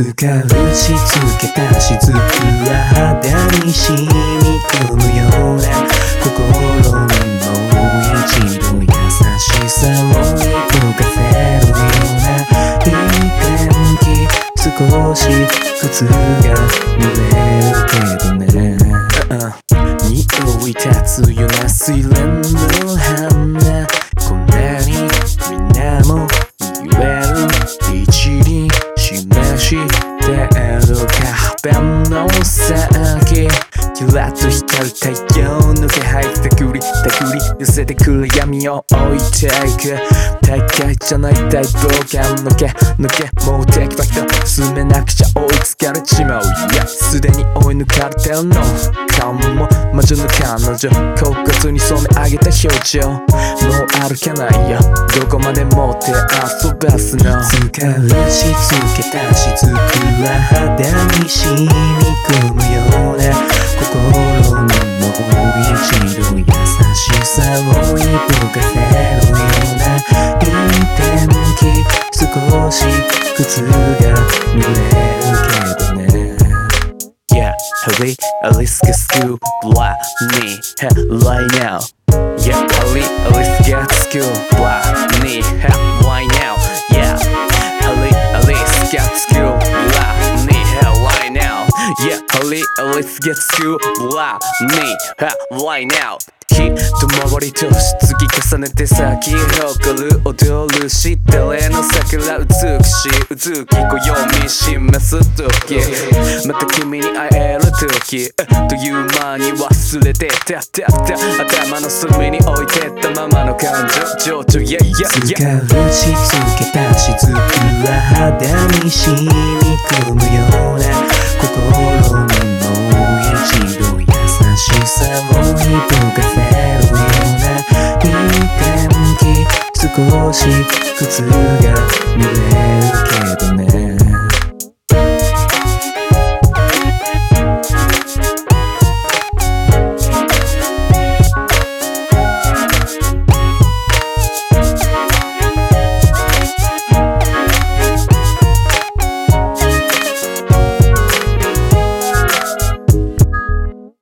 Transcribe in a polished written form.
か打ちつけた雫が肌に染み込むような心にもう一度優しさを吹かせるようないい天気少し靴が濡れるけどね、匂い立つような水蓮の花こんなにみんなも言える一輪示してる壁の先キラッと光る太陽の気配たぐり寄せてくる闇を置いていく大会じゃない大冒険のけもうテキパキと進めなくちゃ追いつかれちまういやすでに追い抜かれてるのかも魔女の彼女骨骨に染め上げた表情もう歩けないよどこまでも手遊ばすのつか打ちつけた雫は肌に染み込むような心にもう一度優しさを吹かせるようないい天気少し靴が濡れるけどね Yeah, hurry, let's get school blah me right now Yeah, hurry, let's get school blah me right now Yeah, hurry, let's get school blah me right now Yeah, hurry, let's get school blah me right now日と回りとし継ぎ重ねて咲き誇る踊るし誰の桜美しいうずき暦示す時また君に会える時という間に忘れてた頭の隅に置いてたままの感情情緒 Yeah yeah yeah つか打ちつけた雫は肌に染み込むような心にもう一度優しさを吹かせるようないい天気少し靴が濡れるけどね